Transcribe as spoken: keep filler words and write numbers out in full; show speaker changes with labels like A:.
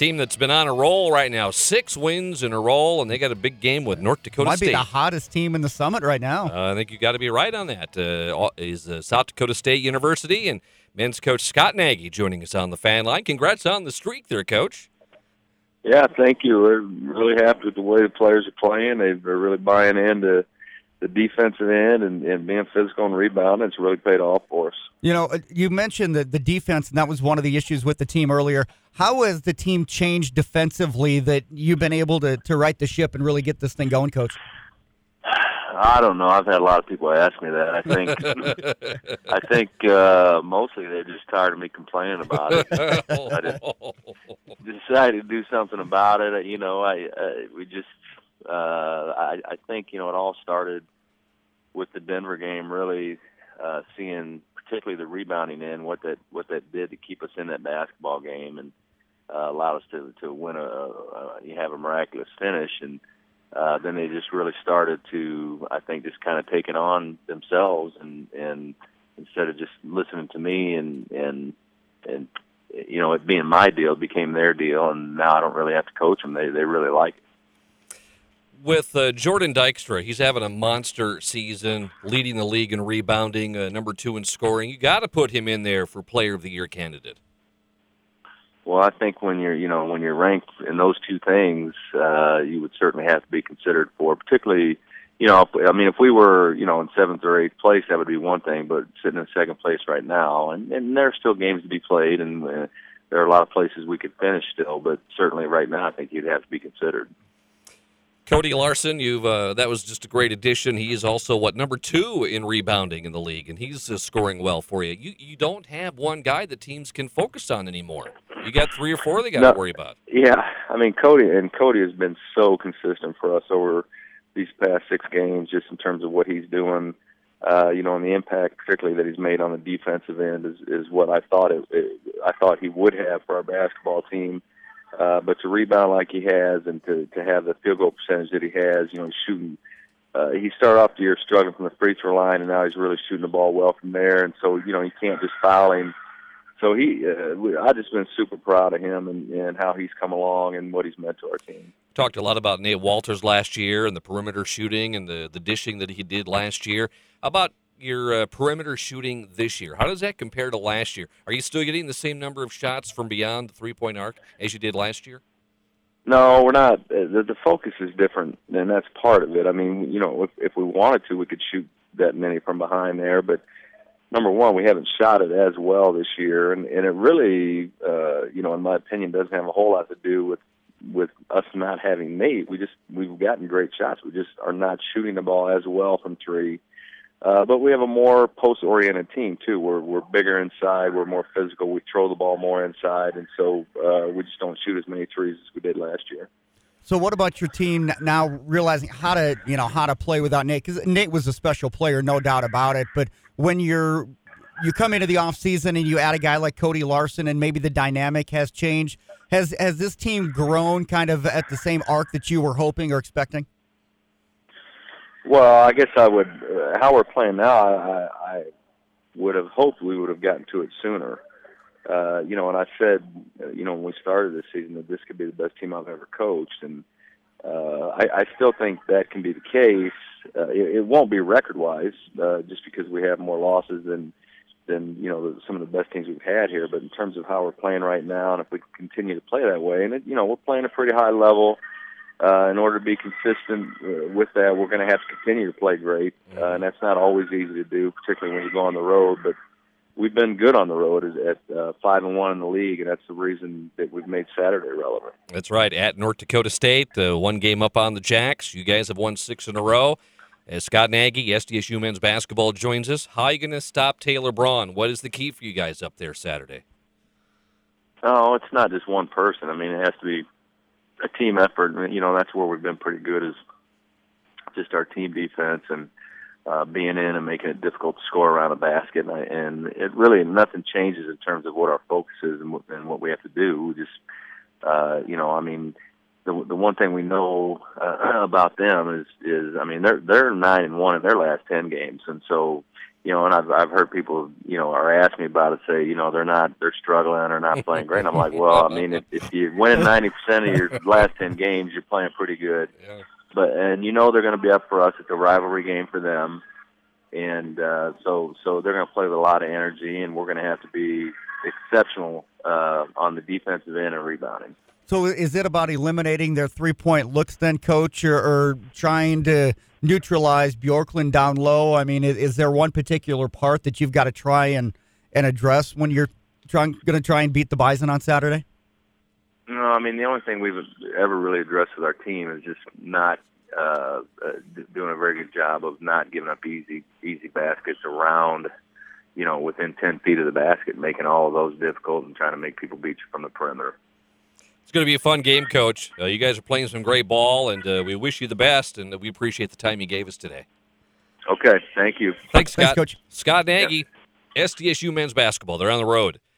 A: team that's been on a roll right now. Six wins in a row, and they got a big game with North Dakota
B: Might
A: State.
B: be the hottest team in the Summit right now.
A: Uh, I think you got to be right on that. Uh, is uh, South Dakota State University, and men's coach Scott Nagy joining us on the fan line. Congrats on the streak there, Coach.
C: Yeah, thank you. We're really happy with the way the players are playing. They're really buying into the defensive end and, and being physical and rebounding. It's really paid off for us.
B: You know, you mentioned the, the defense, and that was one of the issues with the team earlier. How has the team changed defensively that you've been able to, to right the ship and really get this thing going, Coach?
C: I don't know. I've had a lot of people ask me that. I think I think uh, mostly they're just tired of me complaining about it. I just decided to do something about it. You know, I uh, we just uh, I, I think you know it all started with the Denver game. Really uh, seeing particularly the rebounding end, what that what that did to keep us in that basketball game and uh, allowed us to to win a, a you have a miraculous finish. And Uh, then they just really started to, I think, just kind of take it on themselves, and, and instead of just listening to me and and and you know it being my deal, it became their deal, and now I don't really have to coach them. They they really like it.
A: With uh, Jordan Dykstra, he's having a monster season, leading the league in rebounding, uh, number two in scoring. You got to put him in there for Player of the Year candidate.
C: Well, I think when you're, you know, when you're ranked in those two things, uh, you would certainly have to be considered for. Particularly, you know, if, I mean, if we were, you know, in seventh or eighth place, that would be one thing. But sitting in second place right now, and, and there are still games to be played, and uh, there are a lot of places we could finish still. But certainly, right now, I think you'd have to be considered.
A: Cody Larson, you've uh, that was just a great addition. He is also what number two in rebounding in the league, and he's uh, scoring well for you. You you don't have one guy that teams can focus on anymore. You got three or four they got
C: no,
A: to worry about.
C: Yeah, I mean Cody and Cody has been so consistent for us over these past six games, just in terms of what he's doing. Uh, you know, and the impact, particularly that he's made on the defensive end, is is what I thought it, it I thought he would have for our basketball team. Uh, but to rebound like he has, and to, to have the field goal percentage that he has, you know, he's shooting. Uh, he started off the year struggling from the free throw line, and now he's really shooting the ball well from there. And so, you know, you can't just foul him. So he, uh, I've just been super proud of him and, and how he's come along and what he's meant to our team.
A: Talked a lot about Nate Walters last year and the perimeter shooting and the, the dishing that he did last year. How about your uh, perimeter shooting this year? How does that compare to last year? Are you still getting the same number of shots from beyond the three-point arc as you did last year?
C: No, we're not. The, the focus is different, and that's part of it. I mean, you know, if, if we wanted to, we could shoot that many from behind there, but number one, we haven't shot it as well this year, and, and it really, uh, you know, in my opinion, doesn't have a whole lot to do with with us not having Nate. We just we've gotten great shots. We just are not shooting the ball as well from three. Uh, but we have a more post-oriented team too. We're we're bigger inside. We're more physical. We throw the ball more inside, and so uh, we just don't shoot as many threes as we did last year.
B: So what about your team now realizing how to, you know, how to play without Nate? Because Nate was a special player, no doubt about it. But when you're you come into the offseason and you add a guy like Cody Larson, and maybe the dynamic has changed, has has this team grown kind of at the same arc that you were hoping or expecting?
C: Well, I guess I would. Uh, how we're playing now, I, I would have hoped we would have gotten to it sooner. Uh, you know, and I said, uh, you know, when we started this season, that this could be the best team I've ever coached, and uh, I, I still think that can be the case. Uh, it, it won't be record-wise, uh, just because we have more losses than than you know some of the best teams we've had here. But in terms of how we're playing right now, and if we continue to play that way, and it, you know, we're playing a pretty high level. Uh, in order to be consistent uh, with that, we're going to have to continue to play great, uh, and that's not always easy to do, particularly when you go on the road. But we've been good on the road at uh, five and one in the league, and that's the reason that we've made Saturday relevant.
A: That's right. At North Dakota State, uh, one game up on the Jacks. You guys have won six in a row. As Scott Nagy, S D S U men's basketball, joins us. How are you going to stop Taylor Braun? What is the key for you guys up there Saturday?
C: Oh, it's not just one person. I mean, it has to be a team effort. You know, that's where we've been pretty good, is just our team defense and uh, being in and making it difficult to score around a basket. And, I, and it really, nothing changes in terms of what our focus is and what, and what we have to do. We just, uh, you know, I mean, the the one thing we know uh, about them is, is, I mean, they're they're nine and one in their last ten games, and so you know, and I've I've heard people, you know, are asking me about it, say, you know, they're not, they're struggling or not playing great. And I'm like, well, I mean, if, if you win ninety percent of your last ten games, you're playing pretty good.
A: Yeah.
C: But and you know they're going to be up for us. It's a rivalry game for them, and uh, so so they're going to play with a lot of energy, and we're going to have to be exceptional uh, on the defensive end and rebounding.
B: So is it about eliminating their three-point looks then, Coach, or, or trying to neutralize Bjorklund down low? I mean, is, is there one particular part that you've got to try and, and address when you're trying going to try and beat the Bison on Saturday?
C: No, I mean, the only thing we've ever really addressed with our team is just not uh, uh, doing a very good job of not giving up easy easy baskets around, you know, within ten feet of the basket, making all of those difficult and trying to make people beat you from the perimeter.
A: It's going to be a fun game, Coach. Uh, you guys are playing some great ball, and uh, we wish you the best, and we appreciate the time you gave us today.
C: Okay, thank you.
A: Thanks, Scott.
B: Thanks, Coach.
A: Scott Nagy, yeah. S D S U men's basketball. They're on the road